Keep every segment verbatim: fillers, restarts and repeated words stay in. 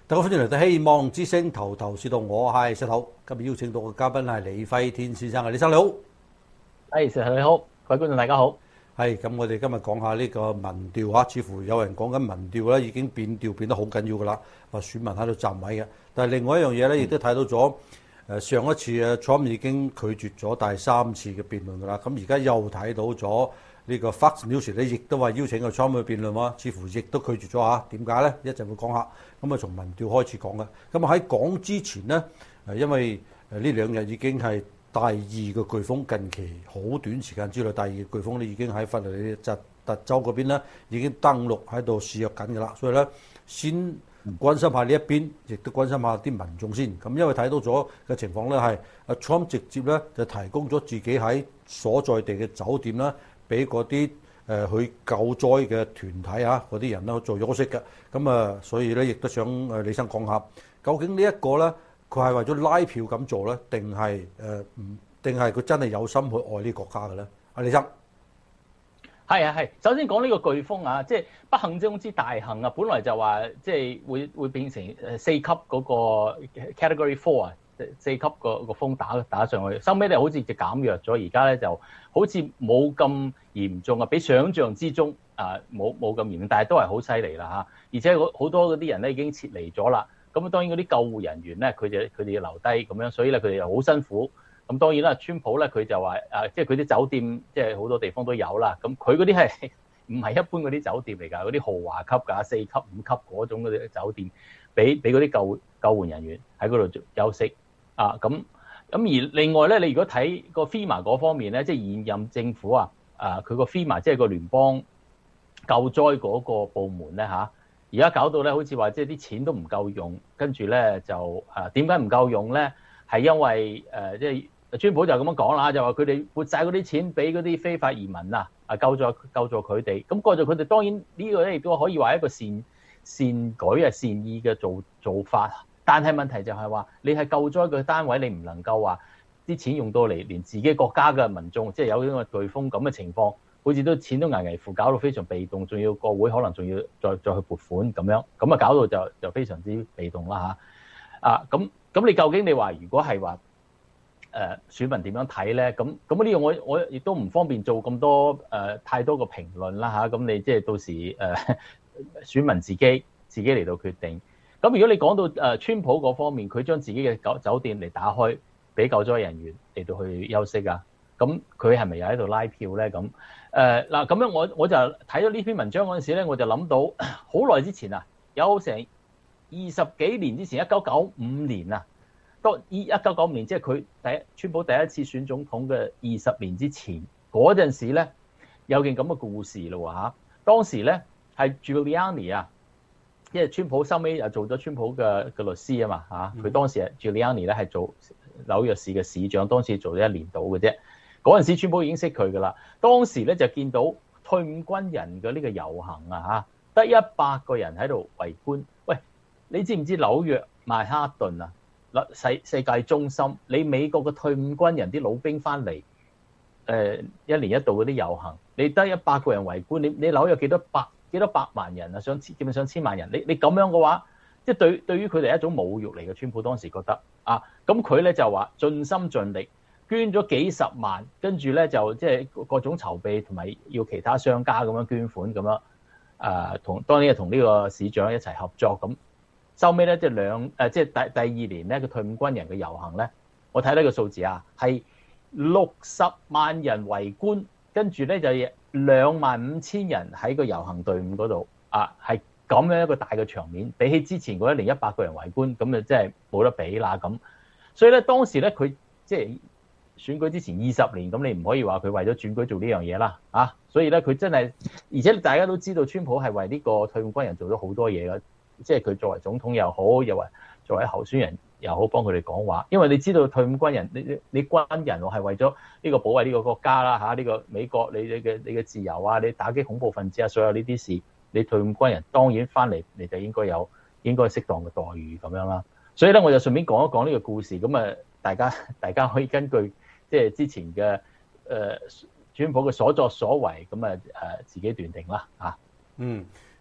大家歡迎嚟到希望之星頭頭是道，我係石頭。今日邀請到嘅嘉賓係李輝天先生嘅，李生你好。 係石頭你好，各位觀眾大家好。 係咁，我哋今日講下呢個民調嚇，似乎有人講緊民調咧已經變調變得好緊要噶啦，話選民喺度站位嘅。但係另外一樣嘢咧，亦都睇到咗誒上一次誒 Trump 已經拒絕咗第三次嘅辯論噶啦，咁而家又睇到咗。呢個 Fox News 咧，亦都話邀請個 Trump 去辯論喎，似乎亦都拒絕咗嚇。點解咧？一陣會講下。咁啊，從民調開始講嘅。咁啊喺講之前咧，誒因為誒呢兩日已經係第二個颶風，近期好短時間之內，第二個颶風咧已經喺佛羅里達州嗰邊咧已經登陸喺度肆虐緊㗎啦。所以咧，先關心下呢一邊，亦都關心下啲民眾先。咁因為睇到咗嘅情況咧，係阿 Trump 直接咧就提供咗自己喺所在地嘅酒店啦。俾嗰啲誒去救災嘅團體啊，嗰啲人咧做休息嘅，咁啊，所以咧亦都想誒李生講下，究竟呢一個咧，佢係為咗拉票咁做咧，定係誒唔定係佢真係有心去愛呢個國家嘅咧？阿李生， 係啊係，首先講呢個颶風啊，即係不幸中之大幸啊，本來就話即係會會變成誒四級嗰個 Category Four 啊。四級個個風打打上去，收尾咧好似就減弱咗，而家咧就好似冇咁嚴重啊，比想象之中啊冇冇咁嚴重，但係都係好犀利啦嚇，而且好多嗰啲人咧已經撤離咗啦。咁當然嗰啲救護人員咧，佢哋佢哋要留低咁樣，所以咧佢哋又好辛苦。咁當然啦，川普咧佢就話啊，即係佢啲酒店即係好多地方都有啦。咁佢嗰啲係唔係一般嗰啲酒店嚟㗎？嗰啲豪華級㗎，四級五級嗰種嗰啲酒店，俾俾嗰啲救救援人員喺嗰度休息。啊，咁咁而另外咧，你如果睇個 FEMA 嗰方面咧，即係現任政府啊，啊佢個 FEMA 即係個聯邦救災嗰個部門咧嚇，而家搞到咧好似話即係啲錢都唔夠用，跟住咧就啊點解唔夠用咧？係因為誒即係川普就咁樣講啦，就話佢哋撥晒嗰啲錢俾嗰啲非法移民啊，啊救助救助佢哋，咁救助佢哋當然呢個咧亦都可以話一個善善舉啊善意嘅做做法。但係問題就係話，你係救災嘅單位，你唔能夠話啲錢用到嚟，連自己國家嘅民眾，即係有呢個颶風咁嘅情況，好似都錢都危危乎，搞到非常被動，仲要國會可能仲要再再去撥款咁樣，咁啊搞到就就非常之被動啦嚇。啊咁咁，你究竟你話如果係話誒選民點樣睇咧？咁咁呢樣我我亦都唔方便做咁多誒、呃、太多嘅評論啦嚇。咁、啊、你即係到時誒、呃、選民自己自己嚟到決定。咁如果你講到誒川普嗰方面，佢將自己嘅酒酒店嚟打開，俾救災人員嚟到去休息啊，咁佢係咪又喺度拉票咧？咁誒嗱，咁樣我我就睇咗呢篇文章嗰陣時咧，我就諗到好耐之前啊，有成二十幾年之前，一九九五年啊，當一九九五年即係佢第一川普第一次選總統嘅二十年之前嗰陣時咧，有件咁嘅故事咯嚇。當時咧係 Giuliani 啊。因為川普收尾又做咗川普嘅嘅律師啊嘛嚇，佢當時啊 Giuliani 咧係做紐約市嘅市長，當時做咗一年到嘅啫。嗰陣時川普已經識佢噶啦，當時咧就見到退伍軍人嘅呢個遊行啊嚇，得一百個人喺度圍觀。喂，你知唔知紐約曼哈頓啊，世世界中心，你美國嘅退伍軍人啲老兵翻嚟，誒一年一度嗰啲遊行，你得一百個人圍觀，你你紐約幾多百？幾多百萬人啊，上千，基本上千萬人。你你咁樣嘅話，即係對對於佢哋係一種侮辱嚟嘅。川普當時覺得啊，咁佢咧就話盡心盡力捐咗幾十萬，跟住咧就即係各種籌備同埋要其他商家咁樣捐款咁樣啊，同當然係同呢個市長一齊合作咁。收尾咧即係兩誒即係第第二年咧，佢退伍軍人嘅遊行咧，我睇到個數字啊，係六十萬人圍觀，跟住咧就兩萬五千人喺個遊行隊伍嗰度啊，係咁樣一個大嘅場面，比起之前嗰一年一百個人圍觀，咁就真係冇得比啦咁。所以咧當時咧佢即係選舉之前二十年，咁你唔可以話佢為咗選舉做呢樣嘢啦啊！所以咧佢真係，而且大家都知道川普係為呢個退伍軍人做咗好多嘢嘅，即係佢作為總統又好，又或作為候選人又好，幫佢哋講話。因為你知道退伍軍人，你你你軍人我係為咗呢個保衛呢個國家啦嚇，呢個美國你你嘅你嘅自由啊，你打擊恐怖分子啊，所有呢啲事，你退伍軍人當然翻嚟你就應該有應該適當嘅待遇咁樣啦。所以咧我就順便講一講呢個故事，咁啊大家大家可以根據即係之前嘅誒川普嘅所作所為，咁啊誒自己斷定啦嚇。 嗯。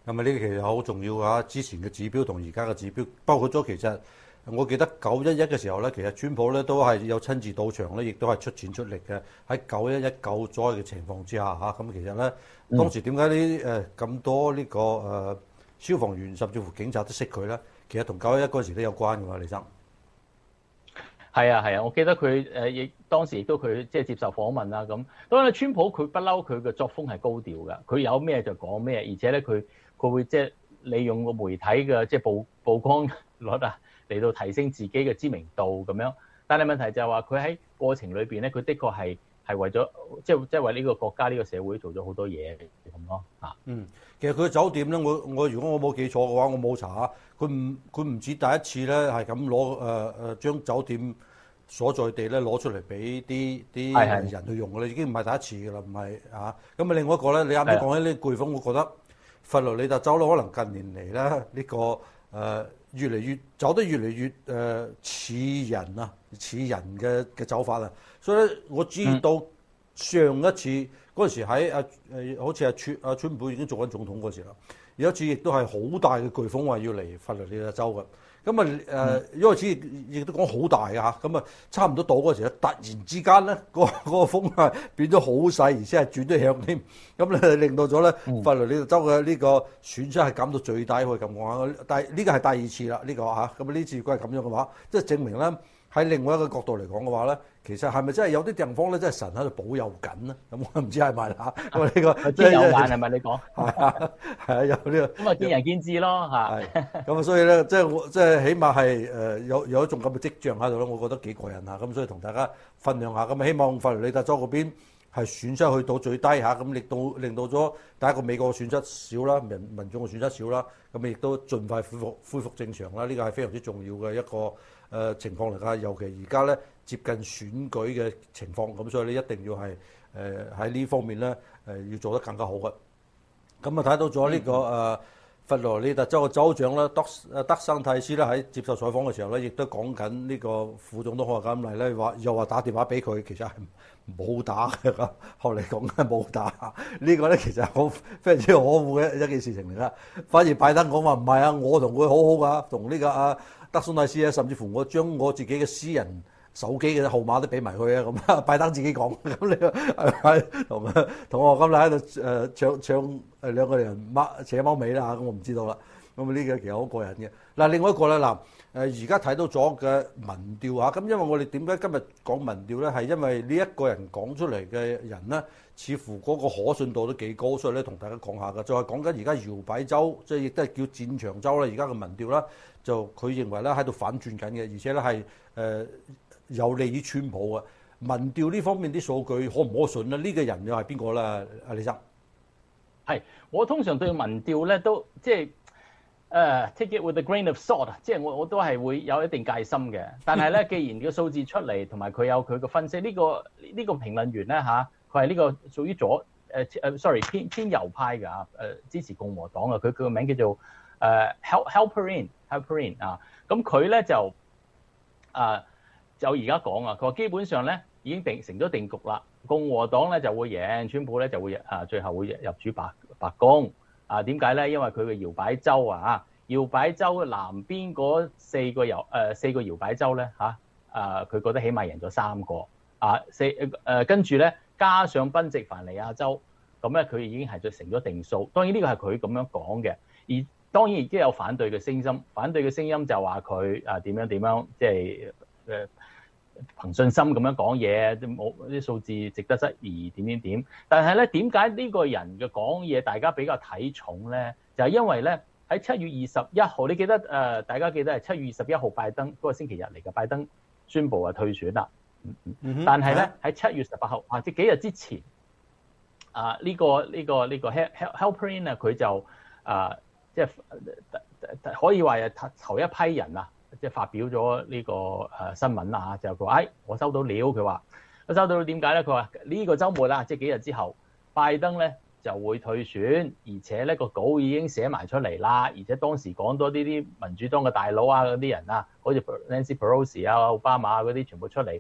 咁啊呢個其實好重要㗎，之前嘅指標同而家嘅指標，包括咗其實我記得九一一嘅時候咧，其實川普咧都係有親自到場咧，亦都係出錢出力嘅。喺九一一救災嘅情況之下嚇，咁其實咧當時點解呢誒咁多呢個誒消防員甚至乎警察都識佢咧？其實同九一一嗰陣時都有關㗎嘛，李生。 係啊係啊，我記得佢誒亦當時亦都佢即係接受訪問啦咁。當然川普佢不嬲佢嘅作風係高調㗎，佢有咩就講咩，而且咧佢佢會即係利用個媒體嘅即係曝曝光率啊嚟到提升自己嘅知名度咁樣。但係問題就係話佢喺過程裏邊咧，佢的確係係為咗即係即係為呢個國家呢個社會做咗好多嘢咁咯嚇。 嗯，其實佢嘅酒店咧，我我如果我冇記錯嘅話，我冇查下，佢唔佢唔止第一次咧係咁攞誒誒將酒店所在地咧攞出嚟俾啲啲人去用嘅啦，已經唔係第一次嘅啦，唔係啊。咁啊，另外一個咧，你啱啱講起呢颶風，我覺得佛羅里達州咧，可能近年嚟咧呢個誒、呃、越嚟越走得越嚟越誒似、呃、人啊，似人嘅嘅走法啊。所以咧，我知道上一次嗰陣時喺阿誒好似阿川阿川普已經做緊總統嗰時啦，有一次亦都係好大嘅颶風話要嚟佛羅里達州嘅。咁啊誒，一開始亦都講好大嘅嚇，咁啊差唔多到嗰時咧，突然之間咧，嗰、那、嗰個風係變咗好細，而且係轉咗向添，咁咧令到咗咧佛羅里達州嘅呢個損失係減到最低，可以咁講啊！但係呢個係第二次啦，呢、這個嚇，咁啊呢次如果係咁樣嘅話，即係證明咧喺另外一個角度嚟講嘅話咧，其實係咪真係有啲地方咧，真係神喺度保佑緊咧？咁我唔知係咪啦。咁啊呢個即係有眼係咪你講？ 係啊係啊，有呢、這個。 咁啊見仁見智咯嚇。 係。咁啊所以咧，即係我即係起碼係誒有有一種咁嘅跡象喺度咯，我覺得幾過癮嚇。咁所以同大家分享下，咁啊希望佛羅里達州嗰邊係損失去到最低嚇，咁亦都令到咗第一個美國嘅損失少啦，民民眾嘅損失少啦，咁亦都盡快恢復恢復正常啦。呢個係非常之重要嘅一個誒情況嚟㗎，尤其而家咧接近選舉嘅情況，咁所以你一定要係誒喺呢方面咧誒要做得更加好嘅。咁啊睇到咗呢個誒佛羅里達州嘅州長咧德誒德桑蒂斯咧喺接受採訪嘅時候咧，亦都講緊呢個副總統賀錦麗咧話又話打電話俾佢，其實係冇打嘅咁。後嚟講係冇打，呢個咧其實好非常之可惡嘅一件事情嚟啦。反而拜登講話唔係啊，我同佢好好㗎，同呢個啊德桑蒂斯啊，甚至乎我將我自己嘅私人手機嘅號碼都俾埋佢啊！咁拜登自己講，咁你係咪同同我今日喺度誒搶搶誒兩個人掹扯貓尾啦嚇？咁我唔知道啦。咁啊呢個其實好過癮嘅。嗱，另外一個咧嗱誒，而家睇到咗嘅民調嚇，咁因為我哋點解今日講民調咧？係因為呢一個人講出嚟嘅人咧，似乎嗰個可信度都幾高，所以咧同大家講下嘅，就係講緊而家搖擺州，即係亦都係叫戰場州啦。而家嘅民調啦，就佢認為咧喺度反轉緊嘅，而且咧係誒。呃有利於川普啊！民調呢方面啲數據可唔可信咧？呢、這個人又係邊個咧？阿李生， 係我通常對民調咧都即係誒、uh, take it with a grain of salt 啊！即係我我都係會有一定戒心嘅。但係咧，既然個數字出嚟，同埋佢有佢嘅分析，呢、這個呢、這個評論員咧嚇，佢係呢個屬於左誒誒、uh, sorry 偏偏右派㗎誒、uh, 支持共和黨啊！佢佢個名叫做誒 Hal Halperin Halperin 啊！咁佢咧就啊。Uh, 就而家講啊，佢話基本上咧已經定成咗定局啦。共和黨咧就會贏，川普咧就會啊最後會入主白白宮啊？點解咧？因為佢嘅搖擺州啊，搖擺州南邊嗰四個搖誒、呃、四個搖擺州咧嚇啊，佢覺得起碼贏咗三個啊四誒跟住咧加上賓夕凡尼亞州，咁咧佢已經係成咗定數。當然呢個係佢咁樣講嘅，而當然亦都有反對嘅聲音，反對嘅聲音就話佢啊點樣點樣即係誒。憑信心咁樣講嘢，冇啲數字值得質疑點點點。但係咧，點解呢個人嘅講嘢大家比較睇重咧？就係、是、因為咧喺七月二十一號，你記得誒、呃？大家記得係七月二十一號拜登嗰、那個星期日嚟嘅，拜登宣布啊退選啦。嗯、但係咧喺七月十八號啊，即係幾日之前啊，呢、這個呢、這個呢、這個 Halperin 啊，佢就啊即係可以話係頭一批人啊。即係發表咗呢個誒新聞啊，就佢話：哎，我收到料。佢話：我收到料點解咧？佢話呢個週末啦，即係幾日之後，拜登咧就會退選，而且咧個稿已經寫埋出嚟啦。而且當時講多呢啲民主黨嘅大佬啊嗰啲人啊，好似 Nancy Pelosi 啊、奧巴馬嗰啲全部出嚟，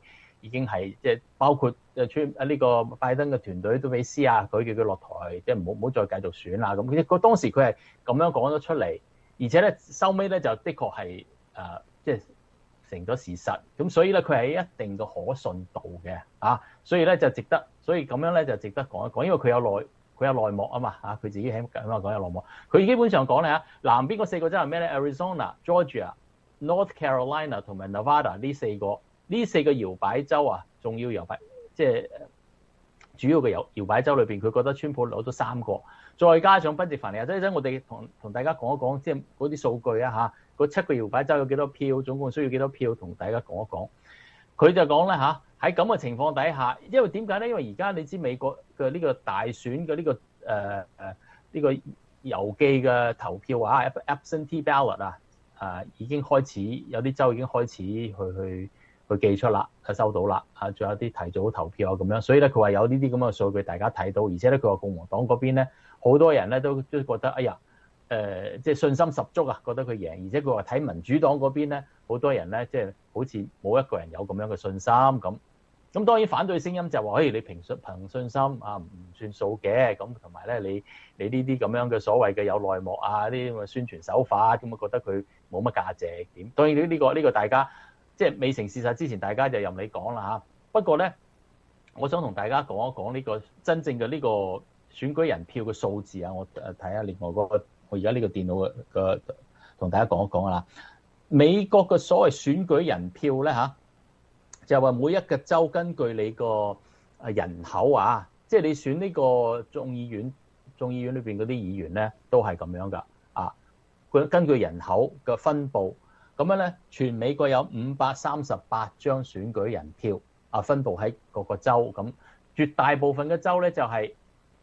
已經係即係包括誒川啊呢個拜登嘅團隊都俾施壓佢，叫佢落台，即係唔好唔好再繼續選啦。咁佢佢當時佢係咁樣講咗出嚟，而且咧收尾咧就的確係誒即係成咗事實。咁所以咧佢係一定嘅可信度嘅啊，所以咧就值得，所以咁樣咧就值得講一講，因為佢有內佢有內幕啊嘛嚇，佢自己喺咁話講有內幕。佢基本上講咧嚇，南邊嗰四個州係咩咧 ？Arizona、Georgia、North Carolina 同埋 Nevada 呢四個。呢四個搖擺州啊，仲要搖擺，即係主要嘅搖搖擺州裏邊，佢覺得川普攞咗三個，再加上賓夕凡尼亞州，即係我哋同同大家講一講，即係嗰啲數據啊嚇，嗰七個搖擺州有幾多票，總共需要幾多票，同大家講一講。佢就講咧嚇，喺咁嘅情況底下，因為點解咧？因為而家你知美國嘅呢個大選嘅呢、呢個誒誒呢個郵寄嘅投票啊 ，absentee ballot 啊，誒已經開始有啲州已經開始去去。佢寄出啦，佢收到啦，啊，仲有啲提早投票啊咁樣，所以咧佢話有呢啲咁嘅數據大家睇到，而且咧佢話共和黨嗰邊咧好多人咧都都覺得哎呀，誒、呃、即係信心十足啊，覺得佢贏，而且佢話睇民主黨嗰邊咧好多人咧即係好似冇一個人有咁樣嘅信心咁，咁當然反對聲音就話，誒你憑信憑信心啊唔算數嘅，咁同埋咧你你呢啲咁樣嘅所謂嘅有內幕啊啲咁嘅宣傳手法，咁啊覺得佢冇乜價值點？當然呢、呢個呢、呢個大家。即係未成事實之前，大家就任你講啦嚇。不過咧，我想同大家講一講呢個真正嘅呢個選舉人票嘅數字啊。我誒睇下另外嗰個，我而家呢個電腦嘅嘅同大家講一講啦。美國嘅所謂選舉人票咧嚇，就係話每一個州根據你個誒人口啊，即係你選呢個眾議院，眾議院裏邊嗰啲議員咧都係咁樣噶啊。佢根據人口嘅分佈。咁樣咧，全美國有五百三十八張選舉人票啊，分佈喺各個州。咁絕大部分嘅州咧就係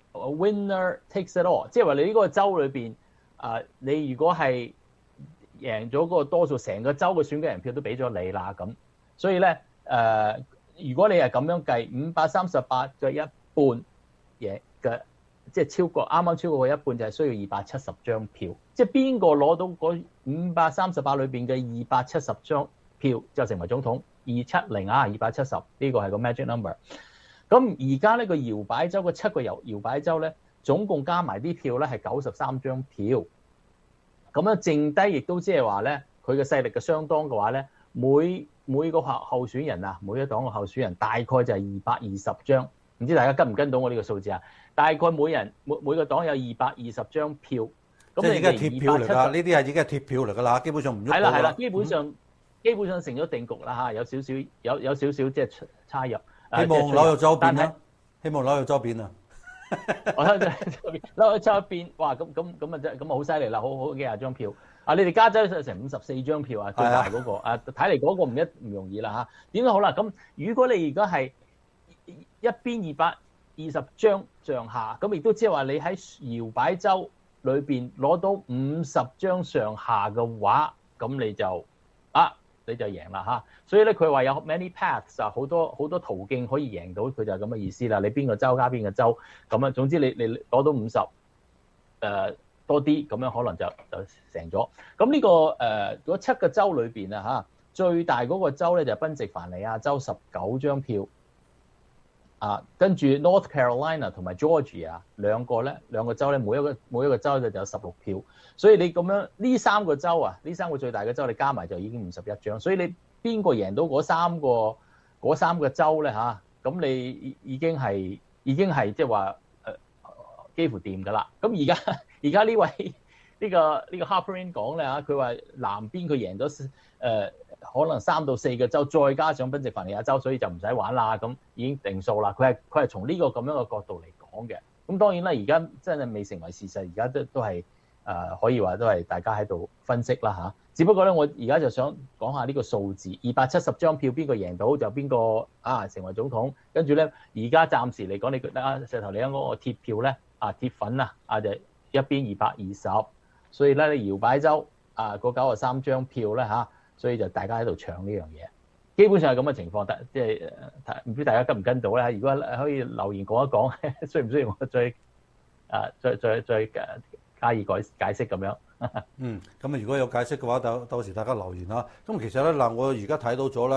winner takes it all，即係話你呢個州裏邊啊，你如果係贏咗嗰個多數，成個州嘅選舉人票都俾咗你啦。咁所以咧誒，如果你係咁樣計，五百三十八嘅一半嘢嘅。即係超過啱啱超過一半就係需要二百七十張票，即係邊個攞到嗰五百三十八裏邊嘅二百七十張票就成為總統。二七零啊，二百七十呢個係個 magic number。咁而家呢個搖擺州嘅七個搖搖擺州咧，總共加埋啲票咧係九十三張票。咁樣剩低亦都即係話咧，佢嘅勢力嘅相當嘅話咧，每每個候候選人啊，每一黨嘅候選人大概就係二百二十張。唔知大家跟唔跟到我呢個數字啊？大概每人每每個黨有二百二十張票，咁你即係而家貼票嚟㗎，呢啲係已經係貼票嚟㗎啦，基本上唔喐。 係啦係啦，基本上、嗯、基本上成咗定局啦嚇，有少少有有少少即係差入。 希望紐約州變啦，希望紐約州變啊！ 我睇紐約州變，哇咁咁咁啊真咁啊好犀利啦，好好幾廿張票。啊，你哋加州成五十四張票啊，最大嗰、那個啊，睇嚟嗰個唔一唔容易啦嚇。點都好啦，咁如果你而家係一邊二百二十張上下，咁亦都即係話你喺搖擺州裏邊攞到五十張上下嘅話，咁你就啊你就贏啦嚇。所以咧佢話有 many paths 啊，好多好多途徑可以贏到，佢就係咁嘅意思啦。你邊個州加邊個州，咁啊總之你你攞到五十誒多啲，咁樣可能就就成咗。咁呢、這個誒嗰、呃、七個州裏邊啊嚇，最大嗰個州咧就係賓夕凡尼亞州十九張票。啊，跟住 North Carolina 同埋 Georgia 兩個咧，兩個州咧，每一個每一個州咧就有十六票，所以你咁樣呢三個州啊，呢三個最大嘅州你加埋就已經五十一張，所以你邊個贏到嗰三個嗰三個州咧嚇，咁、啊、你已經係已經係即係話誒幾乎掂㗎啦。咁而家而家呢位呢、呢個呢、呢個 Harper 講咧嚇，佢話南邊佢贏咗誒。呃可能三到四個州，再加上賓夕凡尼亞州，所以就唔使玩啦。咁已經定數啦。佢係佢係從呢個咁樣嘅角度嚟講嘅。咁當然啦，而家真係未成為事實，而家都都係誒可以話都係大家喺度分析啦嚇。只不過咧，我而家就想講下呢個數字，二百七十張票邊個贏到就邊個啊成為總統。跟住咧，而家暫時嚟講，你啊石頭你啱嗰個貼票咧啊鐵粉啊啊就一邊二百二十，所以咧你搖擺州啊嗰九十三張票咧嚇。所以就大家喺度搶呢樣嘢，基本上係咁嘅情況。但即係唔知大家跟唔跟到咧？如果可以留言講一講，需唔需要我再啊再再再加以改解釋咁樣？ 嗯，咁啊，如果有解釋嘅話，到到時大家留言啦。咁其實咧嗱，我而家睇到咗咧，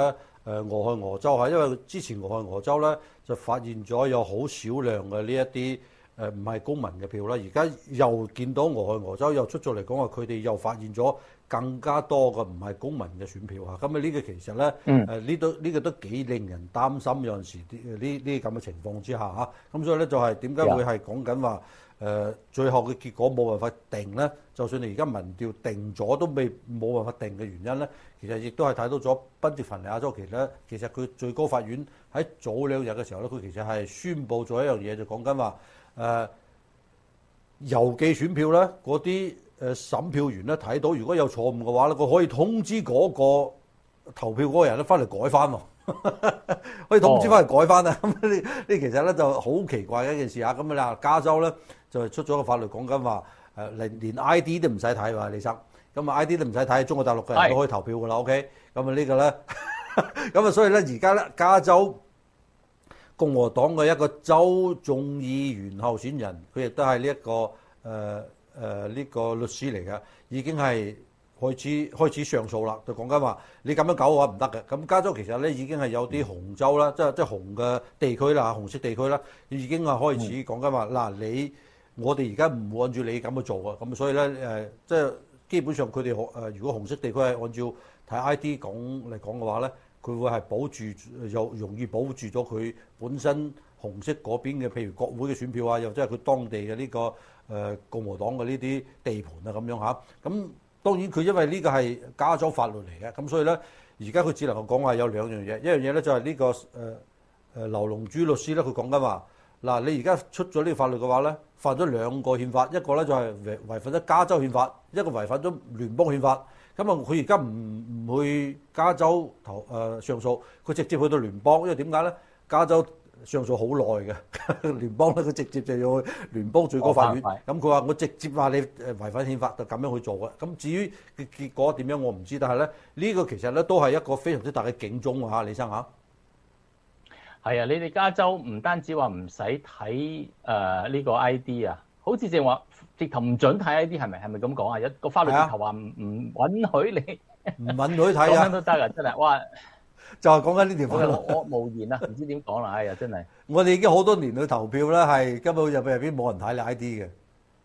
俄亥俄州嚇，因為之前俄亥俄州咧就發現咗有好少量嘅呢一啲誒唔係公民嘅票啦，而家又見到俄亥俄州又出咗嚟講話，佢哋又發現咗更加多嘅唔係公民嘅選票嚇，咁啊呢個其實咧誒呢都呢個都幾令人擔心，有陣時啲呢呢咁嘅情況之下嚇，咁所以咧就係點解會係講緊話誒最後嘅結果冇辦法定咧？就算你而家民調定咗都未冇辦法定嘅原因咧，其實亦都係睇到咗賓夕凡尼亞州其實咧，其實佢最高法院喺早兩日嘅時候咧，佢其實係宣布咗一樣嘢，就講緊話誒郵寄選票咧，嗰啲誒審票員咧睇到如果有錯誤嘅話咧，佢可以通知嗰個投票嗰個人咧翻嚟改翻喎。可以通知翻嚟改翻啊！咁呢呢其實咧就好奇怪嘅一件事啊！咁啊，加州咧就出咗個法律講緊話誒，連連 I D 都唔使睇喎，李生。咁啊 I D 都唔使睇，中國大陸嘅人都可以投票噶啦。OK，咁啊呢個咧，咁啊所以咧而家咧加州共和黨嘅一個州眾議員候選人，佢亦都係呢一個誒誒呢個律師嚟嘅，已經係開始開始上訴啦，就講緊話你咁樣搞嘅話唔得嘅。咁加州其實咧已經係有啲紅州啦，即係即係紅嘅地區啦，紅色地區啦，已經係開始講緊話嗱，你我哋而家唔會按照你咁去做啊。咁所以咧誒，即係基本上佢哋誒，如果紅色地區係按照睇 I D 講嚟講嘅話咧，佢會係保住又容易保住咗佢本身紅色嗰邊嘅，譬如國會嘅選票啊，又即係佢當地嘅呢個誒共和黨嘅呢啲地盤啊咁樣嚇咁。當然佢因為呢個係加州法律嚟嘅，咁所以咧而家佢只能夠講話有兩樣嘢，一樣嘢咧就係呢個誒誒劉龍珠律師咧，佢講緊話嗱，你而家出咗呢個法律嘅話咧，犯咗兩個憲法，一個咧就係違違反咗加州憲法，一個違反咗聯邦憲法。咁啊，佢而家唔唔去加州投誒上訴，佢直接去到聯邦，因為點解咧？加州上訴好耐嘅，聯邦咧佢直接就要去聯邦最高法院。咁佢話我直接話你誒違反憲法就咁樣去做嘅。咁至於嘅結果點樣我唔知，但係咧呢個其實咧都係一個非常之大嘅警鐘啊！李生嚇。 係啊，你哋加州唔單止話唔使睇誒呢個 I D 啊，好似正話直頭唔準睇 I D 係咪係咪咁講啊？有個法律直頭話唔唔允許你，唔允許睇啊， 都得啊！真係哇！ 就係講緊呢條法律， 我無言啊，唔知點講啦！哎呀，真係我哋已經好多年去投票啦，係根本入邊入邊冇人睇你 I D 嘅。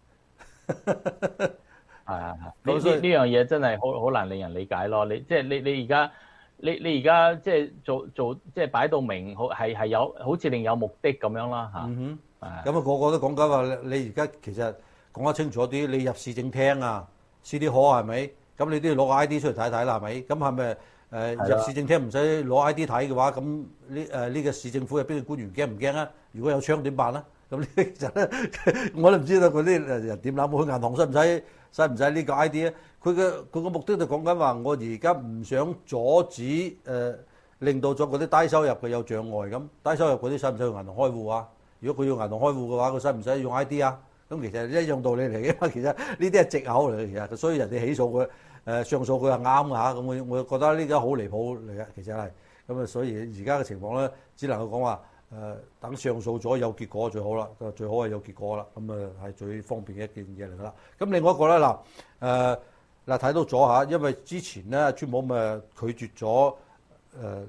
係啊，呢呢呢樣嘢真係好好難令人理解咯。你即係你你而家你你而家即係做做即係擺到明，好係係有好似另有目的咁樣啦嚇。 嗯哼，咁啊個個都講緊話，你而家其實講得清楚啲，你入市政廳啊，C D Hall係咪？咁你都要攞個 I D 出嚟睇睇啦，係咪？咁係咪？誒入市政廳唔使攞 I D 睇嘅話，咁呢誒呢個市政府入邊嘅官員驚唔驚啊？如果有槍點辦啊？咁呢其實咧，我都唔知道嗰啲人點諗。去銀行使唔使使唔使呢個 I D 啊？佢嘅佢個目的就講緊話，我而家唔想阻止誒、呃，令到咗嗰啲低收入嘅有障礙咁。低收入嗰啲使唔使用銀行開戶啊？如果佢用銀行開戶嘅話，佢使唔使用 I D 啊？咁其實一樣道理嚟嘅嘛。其實呢啲係藉口嚟嘅，其實所以人哋起訴佢。誒上訴佢係啱㗎嚇，咁我我覺得呢個好離譜嚟嘅，其實係咁啊，所以而家嘅情況咧，只能夠講話誒等上訴咗有結果最好啦，最好係有結果啦，咁啊係最方便嘅一件嘢嚟㗎啦。咁另外一個咧嗱誒嗱睇到咗嚇，因為之前咧川普咪拒絕咗誒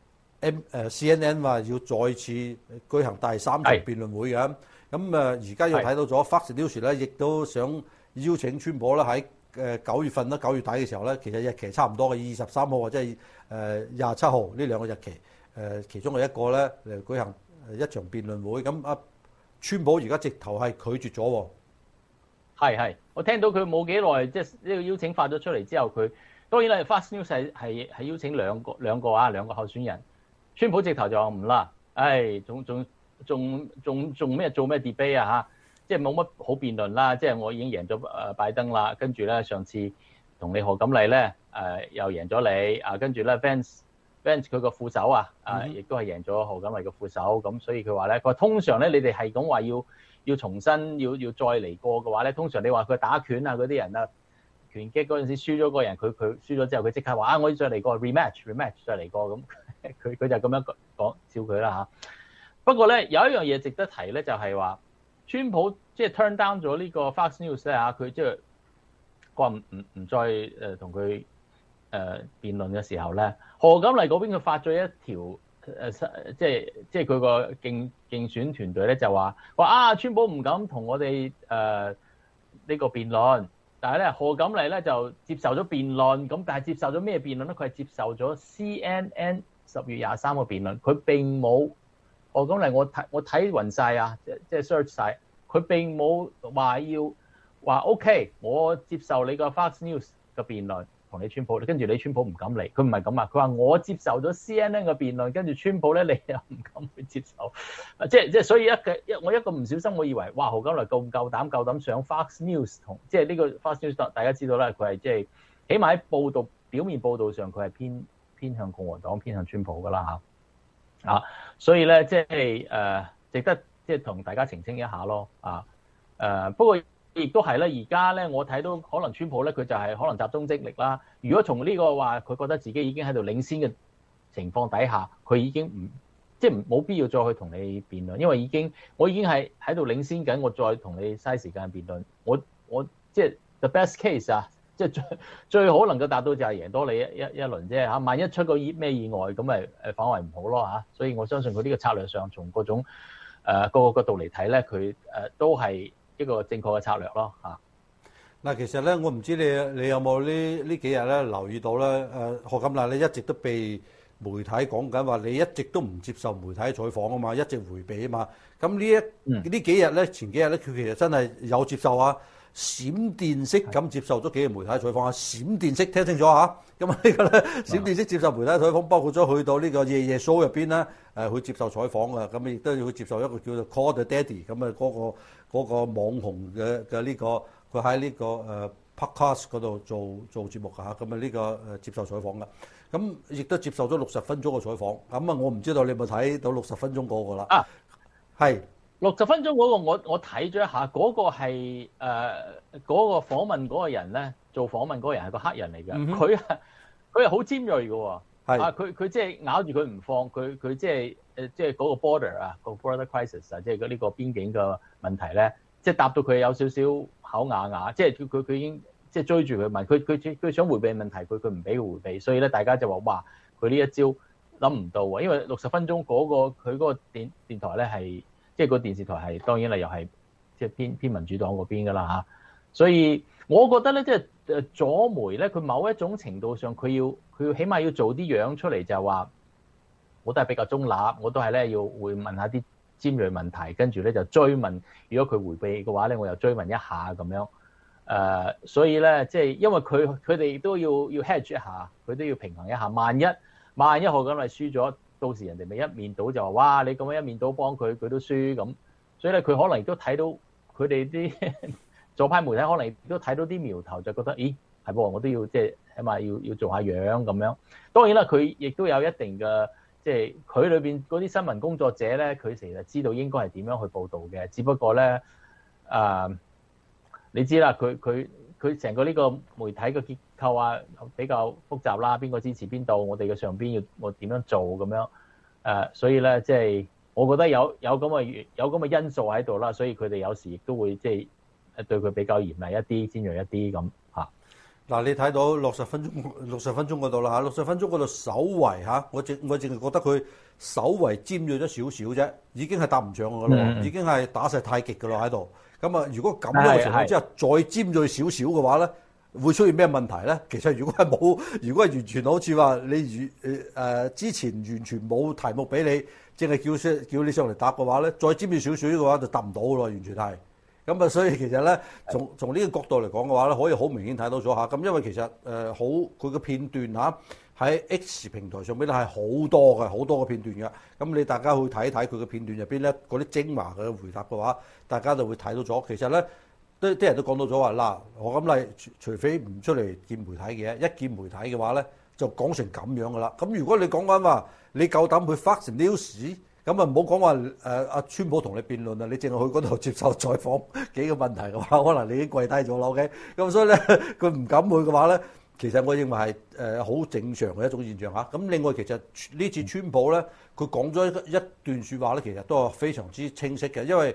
M 誒 C N N 話要再次舉行第三場辯論會嘅，咁誒而家又睇到咗 Fox News 咧，亦都想邀請川普啦喺。誒九月份啦，九月底嘅時候咧，其實日期差唔多嘅，二十三號或者係誒廿七號呢兩個日期，誒其中嘅一個咧嚟舉行一場辯論會。咁阿川普而家直頭係拒絕咗喎。 係係，我聽到佢冇幾耐，即係呢個邀請發咗出嚟之後，佢當然啦 ，Fox News 係係係邀請兩個兩個啊兩個候選人，川普直頭就話唔啦，唉，仲仲仲仲仲咩做咩 debate 啊嚇？即係冇乜好辯論啦，即係我已經贏咗誒拜登啦，跟住咧上次同你何錦麗咧誒又贏咗你，啊跟住咧 Vance Vance 佢個副手啊，啊亦都係贏咗何錦麗個副手，咁所以佢話咧，佢話通常咧你哋係咁話要要重新要要再嚟過嘅話咧，通常你話佢打拳啊嗰啲人啊，拳擊嗰陣時輸咗個人，佢佢輸咗之後佢即刻話啊我要再嚟過 rematch rematch 再嚟過咁，佢佢就咁樣講笑佢啦嚇。不過咧有一樣嘢值得提咧，就係話。川普即係 turn down 咗呢個 Fox News 咧嚇，佢即係話唔唔唔再誒同佢誒辯論嘅時候咧，何錦麗嗰邊佢發咗一條誒、呃、即係即係佢個競競選團隊咧就話話啊，川普唔敢同我哋誒呢個辯論，但係咧何錦麗咧就接受咗辯論，咁但係接受咗咩辯論咧？佢係接受咗 C N N 十月廿三個辯論，佢並冇何錦麗我睇我睇勻晒啊，即即係 search 晒，佢並冇話要話 OK，我接受你個 Fox News 嘅辯論。同你川普，跟住你川普唔敢嚟，佢唔係咁啊！佢話我接受咗 C N N 嘅辯論，跟住川普咧，你又唔敢去接受，即係即係所以一個一我一個唔小心，我以為哇，何錦麗夠唔夠膽夠膽上 Fox News 同即係呢個 Fox News， 大家知道啦，佢係即係起碼喺報導表面報導上，佢係偏偏向共和黨、偏向川普噶啦嚇啊，所以咧即係誒值得即係同大家澄清一下咯啊誒、呃、不過。亦都係咧，而家咧我睇到可能川普咧佢就係可能集中精力啦。如果從呢個話佢覺得自己已經喺度領先嘅情況底下，佢已經唔即係冇必要再去同你辯論，因為已經我已經係喺度領先緊，我再同你嘥時間辯論，我我即係 the best case 啊，即係最最好能夠達到就係贏多你一一一輪啫嚇。萬一出個咩意外咁咪誒反為唔好咯嚇。所以我相信佢呢個策略上從各種誒各個角度嚟睇咧，佢誒都係一個正確嘅策略咯嚇。 嗱，其實咧，我唔知你你有冇呢呢幾日咧留意到咧？誒何錦麗你一直都被媒體講緊話，你一直都唔接受媒體採訪啊嘛，一直迴避啊嘛。咁呢一呢、嗯、幾日咧，前幾日咧，佢其實真係有接受啊，閃電式咁接受咗幾個媒體採訪啊，閃電式聽清楚嚇。咁啊呢個咧，閃電式接受媒體採訪，包括咗去到呢個夜夜 show 入邊咧，誒去接受採訪啊。咁亦都要去接受一個叫做 Call the Daddy 咁啊嗰個。嗰個網紅嘅嘅呢個，佢喺呢個誒 podcast 嗰度做做節目㗎嚇，咁啊呢個誒接受採訪㗎，咁亦都接受咗六十分鐘嘅採訪，咁啊我唔知道你有冇睇到六十分鐘嗰個啦？啊，係六十分鐘嗰個我我睇咗一下，嗰、嗰個係誒嗰個訪問嗰個人咧，做訪問嗰個人係個黑人嚟嘅，佢係佢係好尖鋭嘅喎。啊！佢佢即係咬住佢唔放，佢佢即係誒即係嗰個 border 啊，個 border crisis 啊，即係嗰呢個邊境嘅問題咧，即係答到佢有少少口啞啞，即係佢佢佢已經即係追住佢問，佢佢佢想迴避問題，佢佢唔俾佢迴避，所以咧大家就話哇，佢呢一招諗唔到啊，因為六十分鐘嗰個佢嗰個電電台咧係即係個電視台係當然啦，又係即係偏偏民主黨嗰邊㗎啦嚇，所以我覺得咧即係。誒左媒咧，佢某一種程度上，佢要佢要起碼要做啲樣出嚟，就係話我都係比較中立，我都係咧要會問下啲尖鋭問題，跟住咧就追問。如果佢迴避嘅話咧，我又追問一下咁樣。誒、呃，所以咧即係因為佢佢哋都要要 hedge 一下，佢都要平衡一下。萬一萬一何錦麗輸咗，到時人哋咪一面倒就話哇你咁樣一面倒幫佢，佢都輸咁。所以咧佢可能亦都睇到佢哋啲。左派媒體可能亦都睇到啲苗頭，就覺得，咦，係噃，我都要即係起碼要要做下樣咁樣。當然啦，佢亦都有一定嘅，即係佢裏邊嗰啲新聞工作者咧，佢其實知道應該係點樣去報導嘅。只不過咧，誒、呃，你知啦，佢佢佢成個呢個媒體嘅結構啊，比較複雜啦，邊個支持邊度，我哋嘅上邊要我點樣做咁樣。誒、呃，所以咧，即係我覺得有有咁嘅有咁嘅因素喺度啦，所以佢哋有時亦都會即係。對佢比較嚴厲一啲，尖鋭一啲咁嚇。嗱， 你睇到六十分鐘，六十分鐘嗰度啦嚇，六十分鐘嗰度稍為嚇，我淨我淨係覺得佢稍為尖鋭咗少少啫，已經係搭唔上㗎咯，嗯、已經係打晒太極㗎咯喺度。咁啊，如果咁樣嘅情況之下，再尖鋭少少嘅話咧，會出現咩問題咧？其實如果係冇，如果係完全好似話你誒誒、呃、之前完全冇題目俾你，淨係叫叫你上嚟答嘅話咧，再尖鋭少少嘅話就答唔到㗎咯，完全係。咁啊，所以其實咧，從從呢個角度嚟講嘅話咧，可以好明顯睇到咗嚇。咁因為其實誒好佢嘅片段嚇喺 X 平台上邊咧係好多嘅，好多個片段嘅。咁你大家去睇睇佢嘅片段入邊咧，嗰啲精華嘅回答嘅話，大家就會睇到咗。其實咧，都啲人都講到咗話嗱，何錦麗除除非唔出嚟見媒體嘅，一見媒體嘅話咧，就講成咁樣噶啦。咁如果你講緊話，你夠膽去 Fox News？咁啊，唔好講話誒阿川普同你辯論啊，你淨係去嗰度接受採訪幾個問題嘅話，可能你已經跪低咗啦。OK，咁所以咧，佢唔敢去嘅話咧，其實我認為係誒好正常嘅一種現象嚇。咁另外其實呢次川普咧，佢講咗一段説話咧，其實都係非常之清晰嘅，因為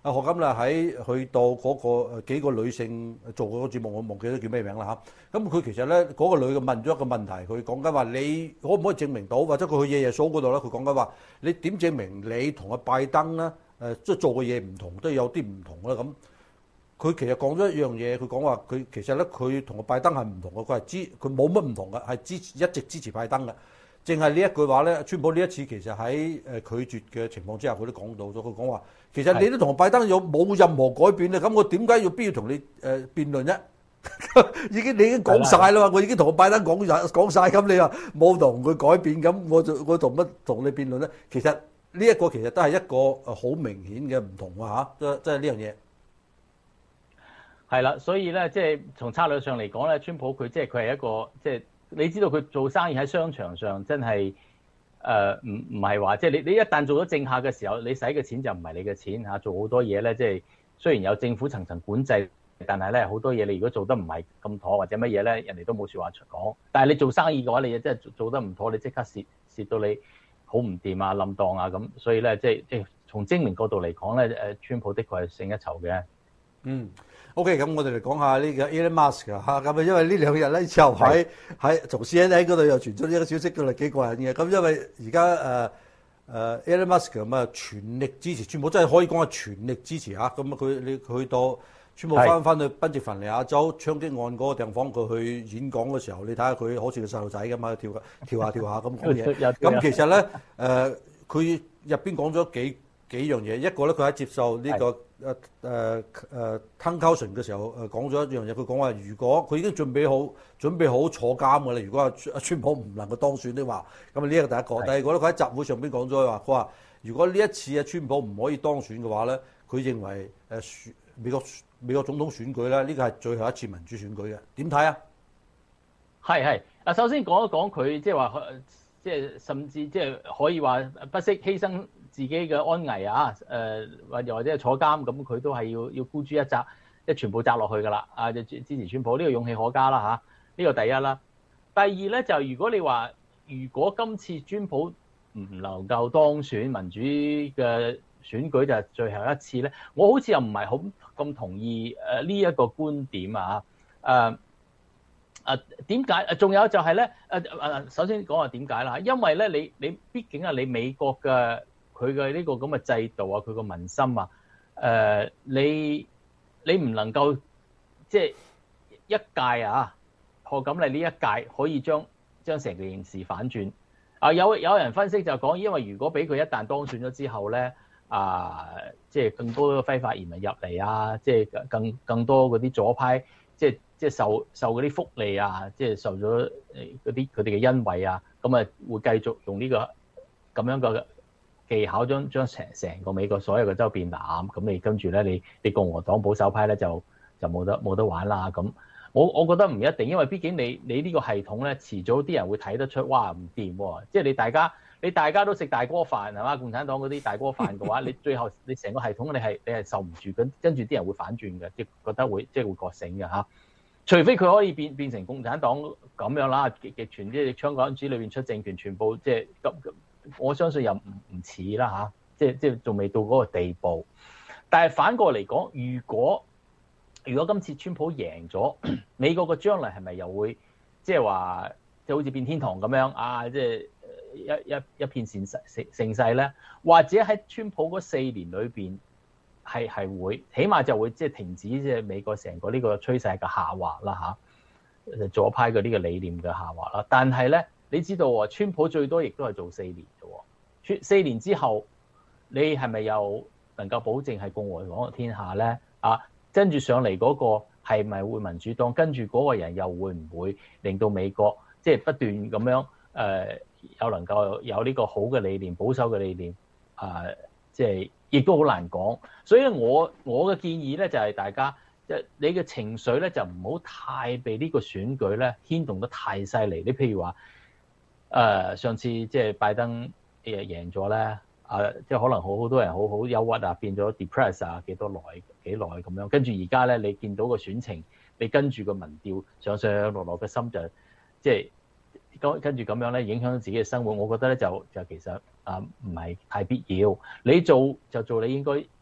阿何錦麗喺去到嗰個誒幾個女性做嗰個節目，我忘記咗叫咩名啦嚇。咁佢其實咧嗰個女嘅問咗一個問題，佢講緊話你可唔可以證明到，或者佢去夜夜數嗰度咧，佢講緊話你點證明你同阿拜登咧誒即係做嘅嘢唔同，都有啲唔同咧咁。佢其實講咗一樣嘢，佢講話佢其實咧佢同阿拜登係唔同嘅，佢係支佢冇乜唔同嘅，係支持一直支持拜登嘅。淨係呢一句話咧，川普呢一次其實喺誒拒絕嘅情況之下，佢都講到咗。佢講話其實你都同拜登有冇任何改變咧？咁我點解要必要同你誒辯論啫？已經你已經講晒啦嘛，我已經同拜登講曬講曬，咁你話冇同佢改變，咁我就我同乜同你辯論咧？其實呢一個其實都係一個誒好明顯嘅唔同啊嚇，即係呢樣嘢。 係啦，所以咧即係從策略上嚟講咧，川普佢即係佢係一個即係。你知道佢做生意喺商場上真係誒唔唔係話即係你你一旦做咗政客嘅時候，你使嘅錢就唔係你嘅錢嚇，做好多嘢咧即係雖然有政府層層管制，但係咧好多嘢你如果做得唔係咁妥或者乜嘢咧，人哋都冇説話講。但係你做生意嘅話，你真係做得唔妥，你即刻蝕蝕到你好唔掂啊冧檔啊咁，所以咧即係即係從精明角度嚟講咧，誒川普的確係勝一籌嘅。 嗯。O.K. 咁我哋嚟講下呢個 Elon Musk 啊，咁啊因為呢兩日咧就喺喺從 C N N 嗰度又傳出呢個消息，佢係幾過癮嘅。咁因為而家誒誒 Elon Musk 咁啊全力支持川普，真係可以講係全力支持嚇。咁啊佢你去到川普翻翻去賓夕凡尼亞州槍擊案嗰個地方，佢去演講嘅時候，你睇下佢好似個細路仔咁啊跳跳下跳下咁講嘢。咁其實咧誒佢入邊講咗幾幾樣嘢，一個咧佢喺接受呢、這個。誒誒誒 Tucker Carlson 嘅時候誒講咗一樣嘢，佢講話如果佢已經準備好準備好坐監㗎啦，如果阿川普唔能夠當選的話，咁啊呢一個第一個。第二個咧，佢喺集會上邊講咗話，佢話如果呢一次阿川普唔可以當選嘅話咧，佢認為誒選美國美國總統選舉咧，呢個係最後一次民主選舉嘅。點睇啊？係係嗱，首先講一講佢即係話，即係甚至即係可以話不惜犧牲自己嘅安危啊，誒或又或者係坐監，咁佢都係要要孤注一擲，即係全部擲落去㗎啦，啊就支持川普，呢個勇氣可嘉啦嚇，呢個第一啦。第二咧就如果你話，如果今次川普唔能夠當選民主嘅選舉就係最後一次咧，我好似又唔係好咁同意誒呢一個觀點啊，誒誒點解？誒仲有就係咧誒誒，首先講下點解啦，因為咧你你畢竟係你美國嘅。佢嘅呢個咁嘅制度啊，佢個民心啊，誒、呃，你你唔能夠即係一屆啊，何錦麗呢一屆可以將將成件事反轉啊！有有人分析就講，因為如果俾佢一旦當選咗之後咧，啊，即係更多非法移民入嚟啊，即係更更多嗰啲左派，即係即係受受嗰啲福利啊，即係受咗誒嗰啲佢哋嘅恩惠啊，咁啊會繼續用呢個咁樣嘅技巧將將成成個美國所有嘅州變藍，咁你跟住咧，你你共和黨保守派咧就就冇得冇得玩啦。咁我我覺得唔一定，因為畢竟你你呢個系統咧，遲早啲人會睇得出，哇唔掂喎！即係你大家你大家都食大鍋飯係嘛？共產黨嗰啲大鍋飯嘅話，你最後你成個系統你係你係受唔住，跟跟住啲人會反轉嘅，即係覺得會即係會覺醒嘅嚇。除非佢可以變變成共產黨咁樣啦，極極全即係槍桿子裏邊出政權，全部即係咁。我相信又唔唔似啦嚇，即係即係仲未到嗰個地步。但係反過嚟講，如果如果今次川普贏咗，美國嘅將來係咪又會即係話即係好似變天堂咁樣啊？即係一一一片盛世盛世咧，或者喺川普嗰四年裏邊係係會，起碼就會即係停止即係美國成個呢個趨勢嘅下滑啦嚇，左派嘅呢個理念嘅下滑啦。但係咧。你知道喎，川普最多亦都係做四年啫喎。四年之後，你係咪又能夠保證係共和黨嘅天下咧？啊，跟住上嚟嗰個係咪會民主黨？跟住嗰個人又會唔會令到美國即係不斷咁樣誒，又能夠有呢個好嘅理念、保守嘅理念啊？即係亦都好難講。所以我我嘅建議咧就係大家即係你嘅情緒咧就唔好太被呢個選舉咧牽動得太犀利。你譬如話。誒、uh, 上次即係拜登誒贏咗咧，啊即係可能好好多人好好憂鬱啊，變咗 depress 啊，幾多耐幾耐咁樣，跟住而家咧你見到個選情，你跟住個民調上上落落嘅心就即係跟跟住咁樣咧影響自己嘅生活，我覺得咧就就其實啊唔係太必要。你做就做你應該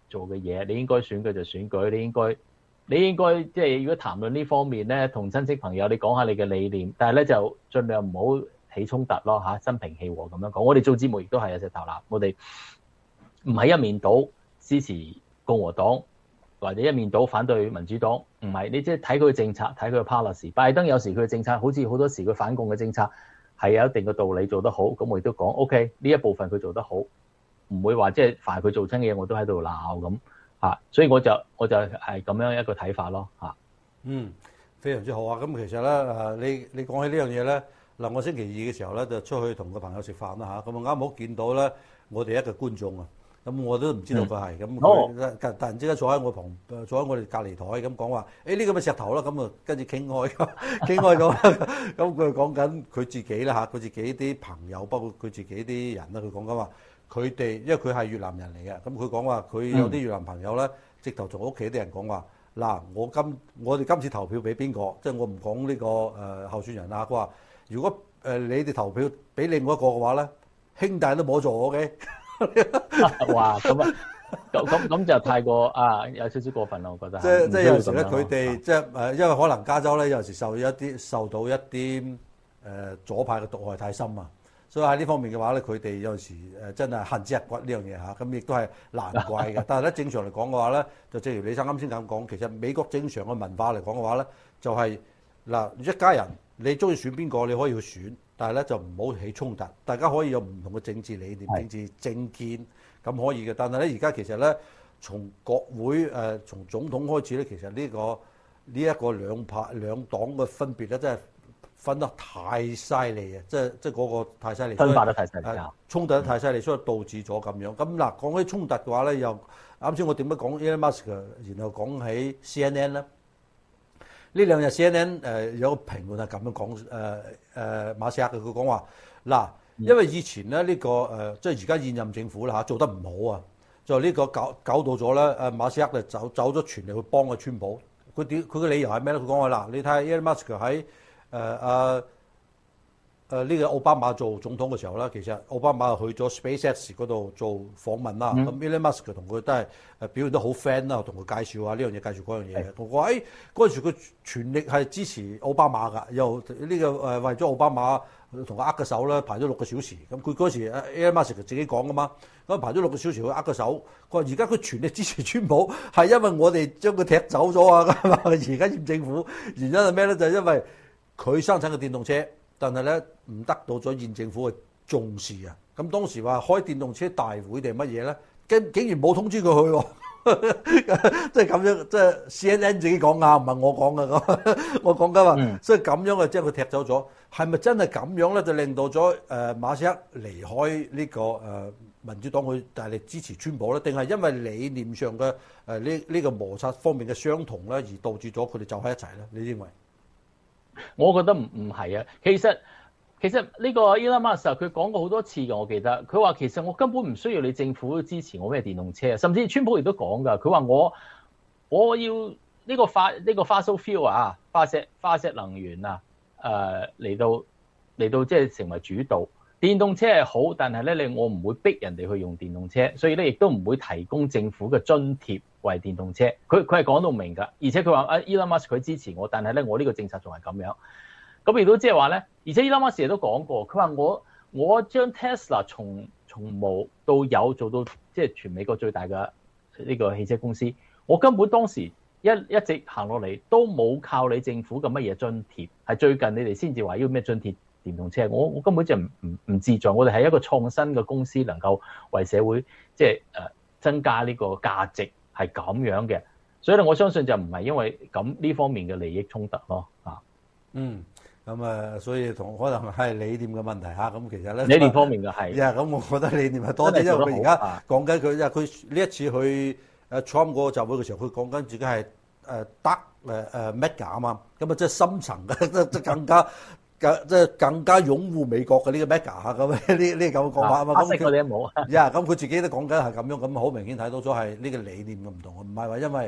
做嘅嘢，你應該選舉就選舉，你應該你應該即係如果談論呢方面咧，同親戚朋友你講下你嘅理念，但係咧就盡量唔好起衝突咯嚇，心平氣和咁樣講。我哋做節目亦都係有隻頭啦，我哋唔係一面倒支持共和黨或者一面倒反對民主黨，唔係，你即係睇佢嘅政策，睇佢嘅 policy。拜登有時佢嘅政策好似好多時佢反共嘅政策係有一定嘅道理做得好，咁我亦都講 OK 呢一部分佢做得好，唔會話即係凡佢做親嘅嘢我都喺度鬧咁嚇，所以我就我就係咁樣一個睇法咯嚇。 嗯，非常之好啊！咁其實咧誒，你你講起呢樣嘢咧，嗱我星期二嘅時候咧就出去同個朋友食飯啦嚇，咁啊啱好見到咧我哋一個觀眾啊。咁我都唔知道佢係咁，佢突然之間坐喺我旁，坐喺我哋隔離台咁講話，誒呢個咪石頭啦，咁啊跟住傾開，傾開咗，咁佢講緊佢自己啦嚇，佢自己啲朋友，包括佢自己啲人啦，佢講緊話，佢哋因為佢係越南人嚟嘅，咁佢講話佢有啲越南朋友咧，直頭同屋企啲人講話，嗱我今我哋今次投票俾邊個？即係我唔講呢個誒候選人啦，佢話如果誒你哋投票俾另外一個嘅話咧，兄弟都冇做我嘅。 哇！咁啊，咁咁咁就太過啊，有少少過分啦，我覺得。 即係即係有時咧，佢哋即係誒，因為可能加州咧有時受一啲受到一啲誒、呃、左派嘅毒害太深啊，所以喺呢方面嘅話咧，佢哋有時誒真係恨之入骨呢樣嘢嚇，咁亦都係難怪嘅。但係咧正常嚟講嘅話咧，就正如李生啱先咁講，其實美國正常嘅文化嚟講嘅話咧，就係、是、嗱一家人，你中意選邊個你可以去選。但係咧就唔好起衝突，大家可以有唔同嘅政治理念、政治政見咁可以嘅。但係咧而家其實咧，從國會誒、呃、從總統開始咧，其實呢、呢個呢一、呢個兩派兩黨嘅分別咧，真係分得太犀利啊！即係即係嗰個太犀利， 分化得太犀利， 衝突得太犀利，所以導致咗咁樣。咁嗱講起衝突嘅話咧，又啱先我點解講 Elon Musk，然後講起 C N N 咧？呢兩日 C N N 誒有個評論係咁樣講，誒誒馬斯克佢講話嗱，因為以前咧呢個誒即係而家現任政府啦嚇做得唔好啊，就呢個搞搞到咗咧誒馬斯克就走走咗全力去幫個川普，佢點佢嘅理由係咩咧？佢講話嗱，你睇下 Elon Musk 喺誒啊誒呢個奧巴馬做總統嘅時候咧，其實奧巴馬去咗 SpaceX 嗰度做訪問啦，咁 Elon Musk 同佢都係誒表現得好 friend 啦，同佢介紹下呢樣嘢，介紹嗰樣嘢。同佢話誒嗰陣時佢全力係支持奧巴馬㗎，又呢個誒為咗奧巴馬同佢握個手咧，排咗六個小時。咁佢嗰時 Elon Musk 自己講㗎嘛，咁排咗六個小時去握個手。佢話而家佢全力支持川普，係因為我哋將佢踢走咗啊！而家現政府原因係咩咧？就係因為佢生產嘅電動車。但係咧唔得到咗現政府嘅重視啊！咁當時話開電動車大會定乜嘢咧？竟竟然冇通知佢去喎，即係咁樣，即係 C N N 自己講啊，唔係我講嘅咁。我講緊話，嗯、所以咁樣嘅即係佢踢走咗，係咪真係咁樣咧？就令到咗誒、呃、馬斯克離開呢、呢個誒、呃、民主黨去大力支持川普咧？定係因為理念上嘅誒呢呢個摩擦方面嘅相同咧，而導致咗佢哋就喺一齊咧？你認為？ 我覺得唔唔係啊，其實其實呢個 Elon Musk 佢講過好多次嘅，我記得佢話其實我根本唔需要你政府支持我咩電動車啊，甚至川普亦都講㗎，佢話我我要呢個化呢、呢個 fossil fuel 啊，化石化石能源啊，誒嚟到嚟到即係成為主導。電動車係好，但係咧你我唔會逼人哋去用電動車，所以咧亦都唔會提供政府嘅津貼為電動車。佢佢係講到明㗎，而且佢話啊 Elon Musk 佢支持我，但係咧我呢個政策仲係咁樣。咁亦都即係話咧，而且 Elon Musk 亦都講過，佢話我我將 Tesla 從從無到有做到即係全美國最大嘅呢個汽車公司，我根本當時一一直行落嚟都冇靠你政府嘅乜嘢津貼，係最近你哋先至話要咩津貼。電動車，我我根本就唔唔唔自在。我哋係一個創新嘅公司，能夠為社會即係誒增加呢個價值，係咁樣嘅。所以咧，我相信就唔係因為咁呢方面嘅利益衝突咯。啊， 嗯，咁啊，所以同可能係理念嘅問題嚇。咁其實咧， 理念方面嘅係。 呀，咁我覺得理念係多啲，因為佢而家講緊佢，因為佢呢一次去誒 Trump 嗰個集會嘅時候，佢講緊自己係誒得誒誒 mega 啊嘛，咁啊即係深層嘅，即即更加。即係更加擁護美國嘅呢個 mega 嚇咁呢呢咁講法啊嘛，咁佢哋冇呀，咁佢自己都講緊係咁樣，咁好明顯睇到咗係呢個理念嘅唔同，唔係話因為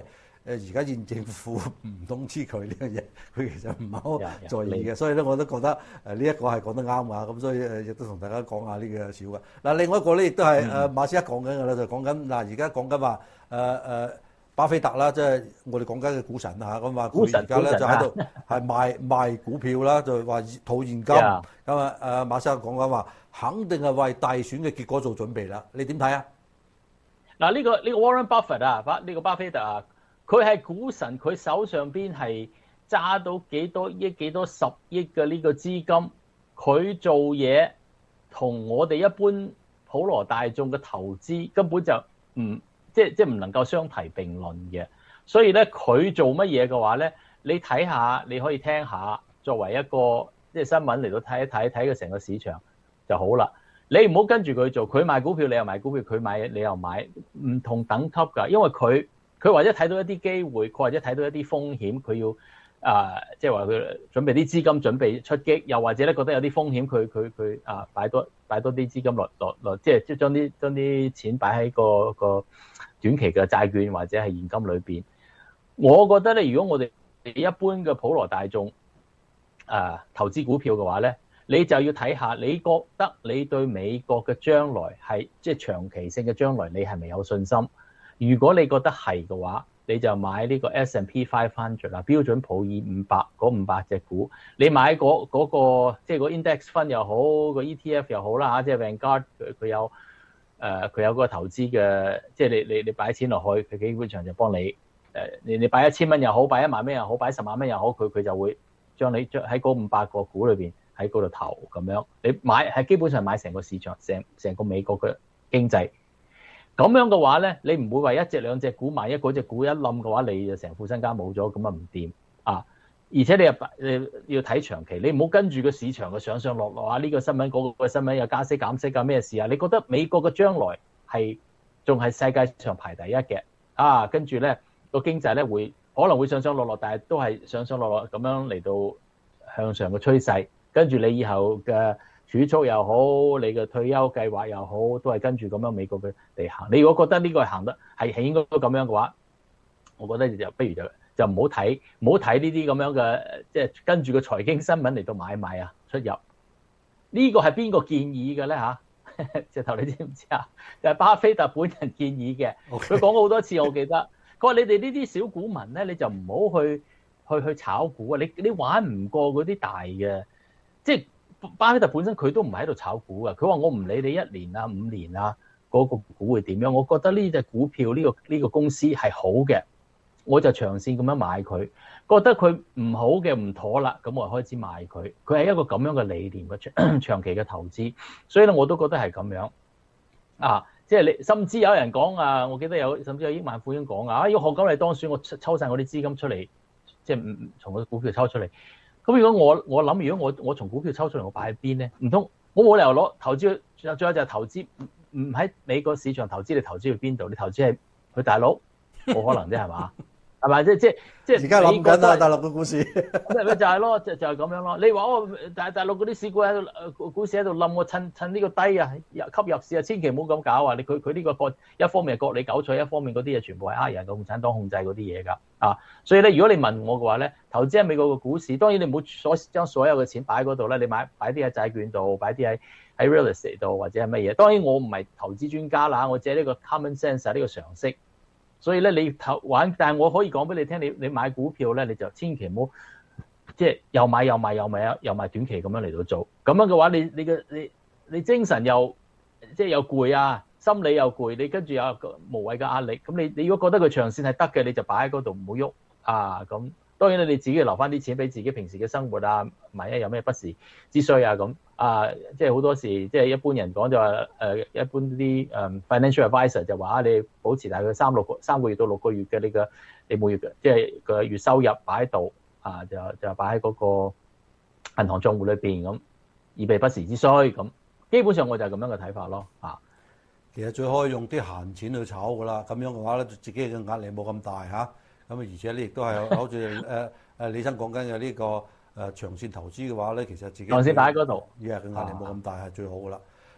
而家現政府唔通知佢呢樣嘢，佢其實唔係好 Yeah, yeah, 在意嘅，所以咧我都覺得誒呢一個係講得啱㗎，咁所以誒亦都同大家講下呢個少嘅。嗱，另外一個咧亦都係誒馬斯克講緊㗎啦，就講緊嗱而家講緊話誒誒巴菲特啦，即係我哋講緊嘅股神啊，咁話佢而家咧就喺度係賣賣股票啦，就話套現金，咁啊誒馬斯克講緊話肯定係為大選嘅結果做準備啦，你點睇啊？ 嗱呢個呢個 Warren Buffett 啊，巴呢個巴菲特啊，佢係股神，佢手上邊係揸到幾多億幾多十億嘅呢個資金，佢做嘢同我哋一般普羅大眾嘅投資根本就唔即係即係唔能夠相提並論嘅。所以咧，佢做乜嘢嘅話咧，你睇下，你可以聽下，作為一個即係新聞嚟到睇一睇睇佢成個市場就好啦。你唔好跟住佢做，佢賣股票你又賣股票，佢買你又買，唔同等級㗎。因為佢佢或者睇到一啲機會，佢或者睇到一啲風險，佢要啊，即係話佢準備啲資金準備出擊，又或者咧覺得有啲風險，佢佢佢啊擺多擺多啲資金落落落，即係即係將啲將啲錢擺喺個個短期嘅債券或者係現金裏邊。我覺得咧，如果我哋一般嘅普羅大眾啊投資股票嘅話咧，你就要睇下，你覺得你對美國嘅將來係即係長期性嘅將來，你係咪有信心？如果你覺得係嘅話，你就買呢個 S and P五百啦，標準普爾五百嗰五百隻股，你買嗰、嗰個即係個 index fund 又好，個 E T F 又好啦嚇，即係 Vanguard 佢佢有誒佢有嗰個投資嘅，即係你你你擺錢落去，佢基本上就幫你誒你你擺一千蚊又好，擺一萬蚊又好，擺十萬蚊又好，佢佢就會將你將喺嗰五百個股裏邊喺嗰度投咁樣，你買係基本上買成個市場，成成個美國嘅經濟。咁樣嘅話咧，你唔會為一隻兩隻股買，一嗰隻股一冧嘅話，你就成副身家冇咗，咁啊唔掂啊！而且你又誒要睇長期，你唔好跟住個市場嘅上上落落啊！呢個新聞嗰個新聞又加息減息啊咩事啊？你覺得美國嘅將來係仲係世界上排第一嘅啊？跟住咧個經濟咧會可能會上上落落，但係都係上上落落咁樣嚟到向上嘅趨勢。跟住你以後嘅儲蓄又好，你嘅退休計劃又好，都係跟住咁樣美國嘅嚟行。你如果覺得呢個係行得係係應該咁樣嘅話，我覺得就不如就就唔好睇唔好睇呢啲咁樣嘅，即係跟住個財經新聞嚟到買賣啊出入。呢個係邊個建議嘅咧嚇？直頭你知唔知啊？就係巴菲特本人建議嘅。佢講過好多次，我記得。佢話你哋呢啲小股民咧，你就唔好去去去炒股啊！你你玩唔過嗰啲大嘅。即係巴菲特本身佢都唔係喺度炒股嘅，佢話我唔理你一年啊五年啊嗰個股會點樣，我覺得呢隻股票呢個呢個公司係好嘅，我就長線咁樣買佢。覺得佢唔好嘅唔妥啦，咁我就開始賣佢。佢係一個咁樣嘅理念嘅長期嘅投資，所以咧我都覺得係咁樣啊。即係你甚至有人講啊，我記得有甚至有億萬富翁講啊，要賀錦麗當選，我抽晒我啲資金出嚟，即係唔從個股票抽出嚟。咁如果我我諗，如果我我從股票抽出嚟，我擺喺邊咧？唔通我冇理由攞投資？最後就係投資唔唔喺美國市場投資，你投資去邊度？你投資係去大陸，冇可能啫，係嘛？係咪？即即即而家諗緊啊，大陸嘅股市咪咪就係咯，就就係咁樣咯。你話哦，大大陸嗰啲市股喺度，股市喺度冧，我趁趁呢個低啊，吸入市啊，千祈唔好咁搞啊！你佢佢呢個割一方面係割你韭菜，一方面嗰啲嘢全部係呃人嘅，共產黨控制嗰啲嘢㗎啊！所以咧，如果你問我嘅話咧，投資喺美國嘅股市，當然你唔好所將所有嘅錢擺喺嗰度咧，你買擺啲喺債券度，擺啲喺喺 real estate 度或者係乜嘢。當然我唔係投資專家啦，我借呢個 common sense 呢個常識。所以咧，你投玩，但係我可以講俾你聽，你你買股票咧，你就千祈唔好即係又買又賣又賣又賣短期咁樣嚟到做。咁樣嘅話，你你嘅你你精神又即係又攰啊，心理又攰，你跟住有個無謂嘅壓力。咁你你如果覺得佢長線係得嘅，你就擺喺嗰度唔好喐啊。咁當然你自己留翻啲錢俾自己平時嘅生活啊，萬一有咩不時之需啊咁啊，即係好多時即係一般人講就話誒、呃，一般啲誒 financial advisor 就話你保持大概三六個三個月到六個月嘅你嘅你每月嘅即係個月收入擺喺度啊，就就擺喺嗰個銀行帳戶裏邊咁，以備不時之需咁。基本上我就係咁樣嘅睇法咯啊。 其實最可以用啲閒錢去炒㗎啦，咁樣嘅話咧，自己嘅壓力冇咁大嚇。咁啊，而且咧亦都係好似誒誒李生講緊嘅呢個。誒長線投資嘅話咧，其實自己長線擺喺嗰度， 依日嘅壓力冇咁大係最好噶啦。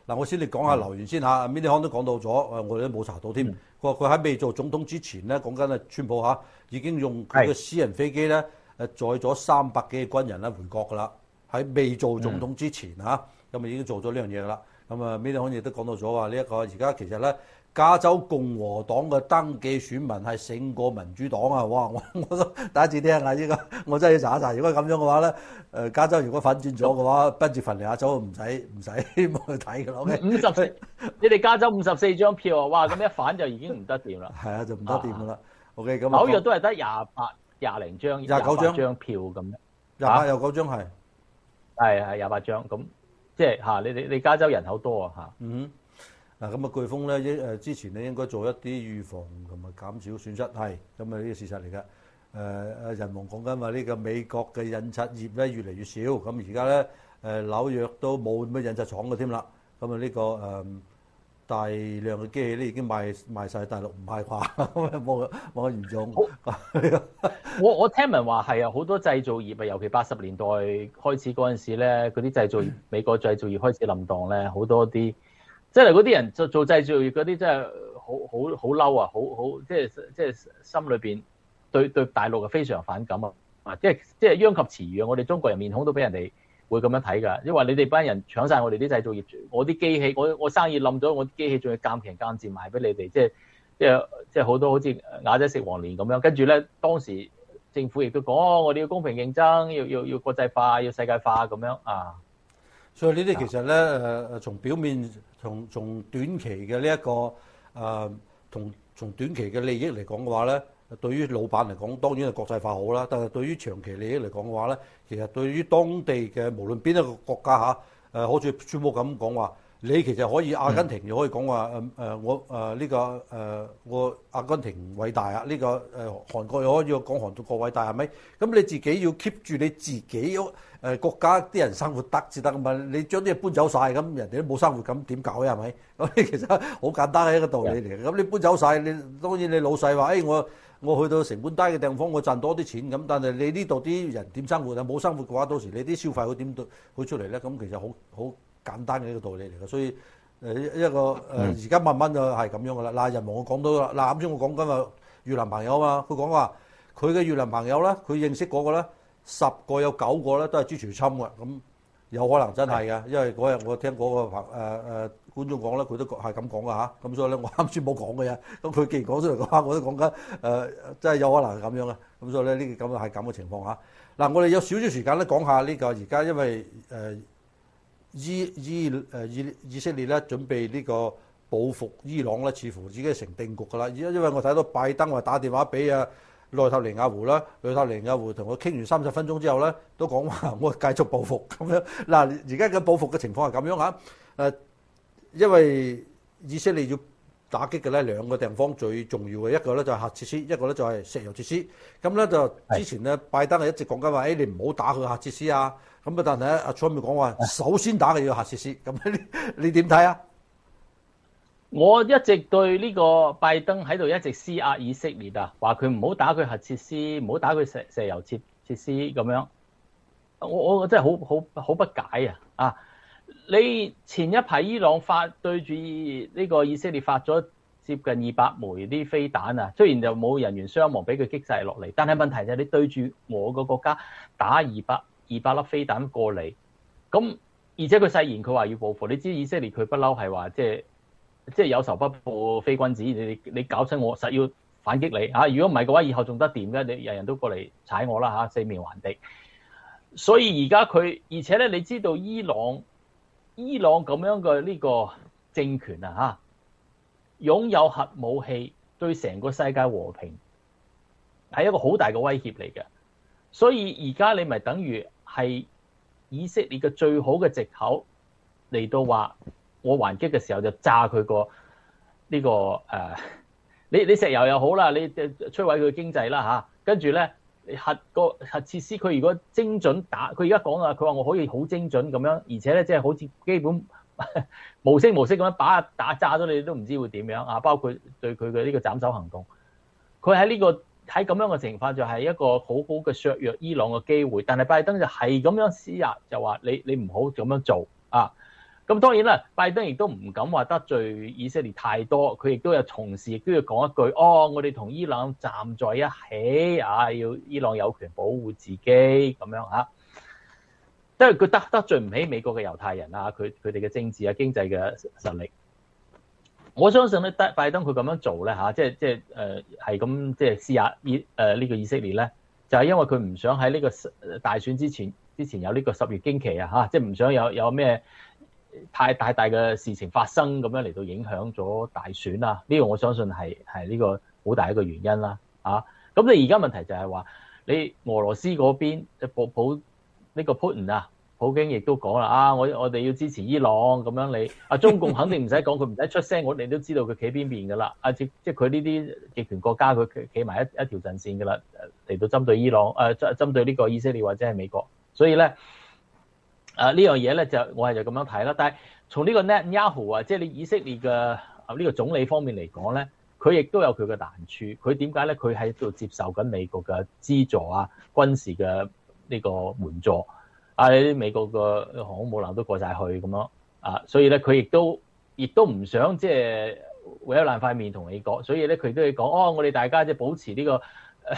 嗱，我先嚟講下留言先嚇 ，Mini Kong 都講到咗，誒我哋都冇查到添。佢話佢喺未做總統之前咧，講緊啊川普嚇已經用佢嘅私人飛機咧誒載咗三百幾個軍人咧回國㗎啦。喺未做總統之前嚇，咁啊已經做咗呢樣嘢㗎啦。咁啊 Mini Kong 亦都講到咗話呢一個而家其實咧。加州共和黨嘅登記選民係勝過民主黨啊！哇，我我都第一次聽啊！呢個我真係要查一查。如果咁樣嘅話咧，誒加州如果反轉咗嘅話，賓夕凡尼亞州唔使唔使去睇㗎啦。 五十四，你哋加州五十四張票啊！哇，咁一反就已經唔得掂啦。係啊，就唔得掂㗎啦。OK，咁紐約都係得廿八、廿零張、廿九張張票咁。廿八有九張係， 係係廿八張咁，即係嚇你你你加州人口多啊嚇。 嗯。嗱咁啊，颶風咧，應誒之前咧應該做一啲預防同埋減少損失，係咁啊呢個事實嚟嘅。誒、呃、誒，人王講緊話呢個美國嘅印刷業咧越嚟越少，咁而家咧誒紐約都冇乜印刷廠嘅添啦。咁啊呢個誒、呃、大量嘅機器咧已經賣賣曬大陸唔係啩？冇冇咁嚴重。 我我聽聞話係啊，好多製造業啊，尤其八十年代開始嗰陣時咧，嗰啲製造業美國製造業開始冧檔咧，好多啲。即係嗰啲人做做製造業嗰啲真係好好好嬲啊！好好即係即係心裏邊對對大陸係非常反感啊！啊，即係即係殃及池魚啊！我哋中國人面孔都俾人哋會咁樣睇㗎，因為你哋班人搶晒我哋啲製造業，我啲機器我我生意冧咗，我啲機器仲要監平監賤賣俾你哋，即係即係即係好多好似啞仔食黃連咁樣。跟住咧，當時政府亦都講、哦，我哋要公平競爭，要要要國際化，要世界化咁樣啊。 所以呢啲其實咧誒誒，從表面從從短期嘅呢一個誒，同、呃、從短期嘅利益嚟講嘅話咧，對於老闆嚟講當然係國際化好啦。但係對於長期利益嚟講嘅話咧，其實對於當地嘅無論邊一個國家嚇誒、呃，好似川普咁講話，你其實可以阿根廷又可以講話誒誒，我誒呢、這個誒、呃、我阿根廷偉大啊！呢、這個誒、呃、韓國又可以講韓國偉大係咪？咁你自己要 keep 住你自己誒國家啲人生活得至得啊嘛！你將啲嘢搬走晒，咁人哋都冇生活感點搞啊？係咪？咁其實好簡單嘅一個道理嚟嘅。咁你搬走晒，你當然你老細話誒我我去到成本低嘅地方，我賺多啲錢咁。但係你呢度啲人點生活啊？冇生活嘅話，到時你啲消費會點會出嚟咧？咁其實好好簡單嘅一個道理嚟嘅。所以誒一個誒而家慢慢就係咁樣噶啦。嗱，人王我講到啦。嗱，啱先我講緊個越南朋友啊嘛，佢講話佢嘅越南朋友咧，佢認識嗰個咧。十個有九個咧都係支持侵嘅，咁有可能真係嘅，因為嗰日我聽嗰個朋誒誒觀眾講咧，佢都係咁講嘅嚇，咁所以咧我啱先冇講嘅嘢，咁佢既然講出嚟嘅話，我都講緊誒，真係有可能係咁樣嘅，咁所以咧呢個咁係咁嘅情況嚇。嗱，我哋有少少時間咧講下呢個而家，因為誒伊伊誒以以色列咧準備呢個報復伊朗咧，似乎已經成定局㗎啦。而家因為我睇到拜登話打電話俾啊。內塔尼亞胡啦，內塔尼亞胡同我傾完三十分鐘之後咧，都講話我繼續報復咁樣。嗱，而家嘅報復嘅情況係咁樣嚇，誒，因為以色列要打擊嘅咧兩個地方最重要嘅，一個咧就係核設施，一個咧就係石油設施。咁咧就之前咧拜登係一直講緊話，誒你唔好打佢核設施啊。咁啊，但係咧阿川普講話，首先打嘅要核設施。咁你你點睇啊？ 我一直對呢個拜登喺度一直施壓以色列啊，話佢唔好打佢核設施，唔好打佢石石油設設施咁樣。我我真係好好好不解啊！啊，你前一排伊朗發對住呢個以色列發咗接近二百枚啲飛彈啊，雖然就冇人員傷亡，俾佢擊晒落嚟，但係問題就係你對住我個國家打二百二百粒飛彈過嚟，咁而且佢誓言佢話要報復，你知以色列佢不嬲係話即係。即係有仇不報非君子，你你搞親我，實要反擊你嚇。如果唔係嘅話，以後仲得掂嘅，你人人都過嚟踩我啦嚇，四面環地。所以而家佢，而且咧，你知道伊朗，伊朗咁樣嘅呢個政權啊嚇，擁有核武器，對成個世界和平係一個好大嘅威脅嚟嘅。所以而家你咪等於係以色列嘅最好嘅藉口嚟到話。我還擊嘅時候就炸佢個呢個誒，你你石油又好啦，你摧毀佢經濟啦嚇，跟住咧核個核設施，佢如果精準打，佢而家講啊，佢話我可以好精準咁樣，而且咧即係好似基本無聲無息咁樣把打炸咗你都唔知會點樣啊！包括對佢嘅呢個斬首行動，佢喺呢個喺咁樣嘅情況就係一個好好嘅削弱伊朗嘅機會，但係拜登就係咁樣施壓，就話你你唔好咁樣做啊！ 咁當然啦，拜登亦都唔敢話得罪以色列太多，佢亦都有同時亦都要講一句，哦，我哋同伊朗站在一起啊，要伊朗有權保護自己咁樣嚇。因為佢得得罪唔起美國嘅猶太人啊，佢佢哋嘅政治啊、經濟嘅實力。我相信咧，拜登佢咁樣做咧嚇，即係即係誒係咁即係施壓以誒呢個以色列咧，就係因為佢唔想喺呢個大選之前之前有呢個十月驚奇啊嚇，即係唔想有有咩太大大嘅事情發生咁樣嚟到影響咗大選啊！呢個我相信係係呢個好大一個原因啦啊！咁你而家問題就係話，你俄羅斯嗰邊即普普呢個普京啊，普京亦都講啦啊！我我哋要支持伊朗咁樣你啊，中共肯定唔使講，佢唔使出聲，我哋都知道佢企邊邊噶啦啊！即即佢呢啲極權國家，佢企埋一一條陣線噶啦，嚟到針對伊朗誒針針對呢個以色列或者係美國，所以咧。啊！呢樣嘢咧就我係就咁樣睇啦，但係從呢個 Netanyahu 啊，即係你以色列嘅啊呢個總理方面嚟講咧，佢亦都有佢嘅難處。佢點解咧？佢喺度接受緊美國嘅資助啊、軍事嘅呢個援助啊，啲美國嘅航空母艦都過晒去咁樣啊，所以咧佢亦都亦都唔想即係毀咗爛塊面同美國，所以咧佢都要講哦，我哋大家即係保持呢個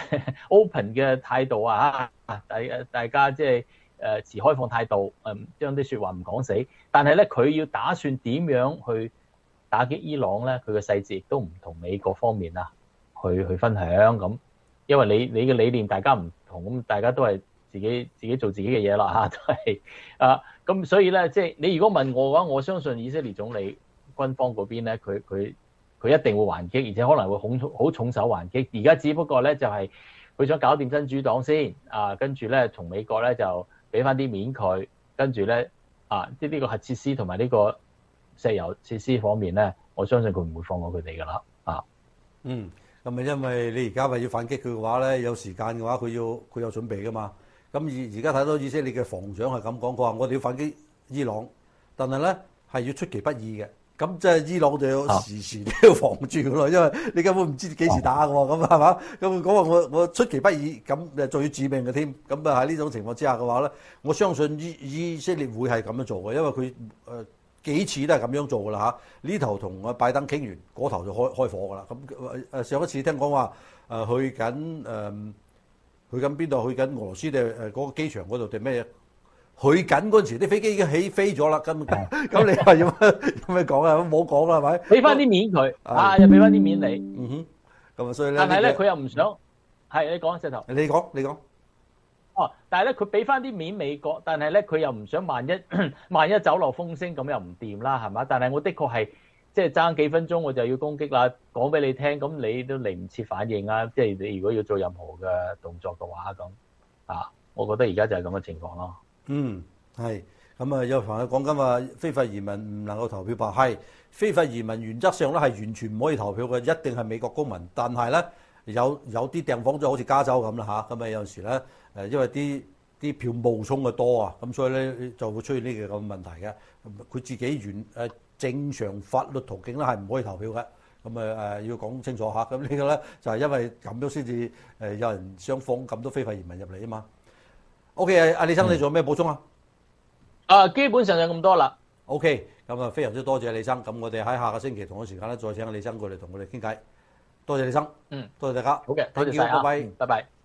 open 嘅態度啊，大大家即係。誒持開放態度，誒將啲説話唔講死，但係咧佢要打算點樣去打擊伊朗咧？佢嘅細節亦都唔同美國方面啊，去去分享咁，因為你你嘅理念大家唔同，咁大家都係自己自己做自己嘅嘢啦嚇，都係啊咁，所以咧即係你如果問我嘅話，我相信以色列總理軍方嗰邊咧，佢佢佢一定會還擊，而且可能會好好重手還擊。而家只不過咧就係佢想搞掂真主黨先啊，跟住咧從美國咧就。俾翻啲面佢，跟住咧啊，即係呢個核設施同埋呢個石油設施方面咧，我相信佢唔會放過佢哋噶啦啊。 嗯，咁啊，因為你而家話要反擊佢嘅話咧，有時間嘅話，佢要佢有準備噶嘛。咁而而家睇到以色列嘅防長係咁講，佢話我哋要反擊伊朗，但係咧係要出其不意嘅。咁即係伊朗就要時時都要防住噶咯，因為你根本唔知幾時打嘅喎，咁係嘛？咁佢講話我我出其不意，咁誒仲要致命嘅添。咁啊喺呢種情況之下嘅話咧，我相信以以色列會係咁樣做嘅，因為佢誒幾次都係咁樣做噶啦嚇。呢頭同阿拜登傾完，嗰頭就開開火噶啦。咁誒上一次聽講話誒去緊誒去緊邊度？去緊俄羅斯定誒嗰個機場嗰度定咩嘢？去緊嗰陣時，啲飛機已經起飛咗啦，咁咁你話要有咩講啊？冇講啦，係咪？ 俾翻啲面佢啊，又俾翻啲面你。 嗯哼，咁啊，所以咧， 但係咧，佢又唔想係你講石頭。 你講，你講。 哦，但係咧，佢俾翻啲面美國，但係咧，佢又唔想萬一萬一走漏風聲，咁又唔掂啦，係嘛？但係我的確係即係爭幾分鐘，我就要攻擊啦，講俾你聽，咁你都嚟唔切反應啊！即係你如果要做任何嘅動作嘅話，咁啊，我覺得而家就係咁嘅情況咯。 嗯，係咁啊！有朋友講緊話非法移民唔能夠投票吧？係非法移民原則上咧係完全唔可以投票嘅，一定係美國公民。但係咧有有啲地方就好似加州咁啦嚇，咁啊有陣時咧誒，因為啲啲票冒充嘅多啊，咁所以咧就會出現呢個咁嘅問題嘅。佢自己原誒正常法律途徑咧係唔可以投票嘅。咁啊誒要講清楚嚇。咁呢個咧就係因為咁樣先至誒有人想放咁多非法移民入嚟啊嘛。O.K. 阿李生，你仲有咩補充啊？ 啊，基本上就咁多啦。 O.K. 咁啊，非常之多謝李生。咁我哋喺下個星期同一時間咧，再請李生過嚟同我哋傾偈。多謝李生。 嗯， 多謝大家。 好嘅，多謝晒啊， 拜拜， 拜拜。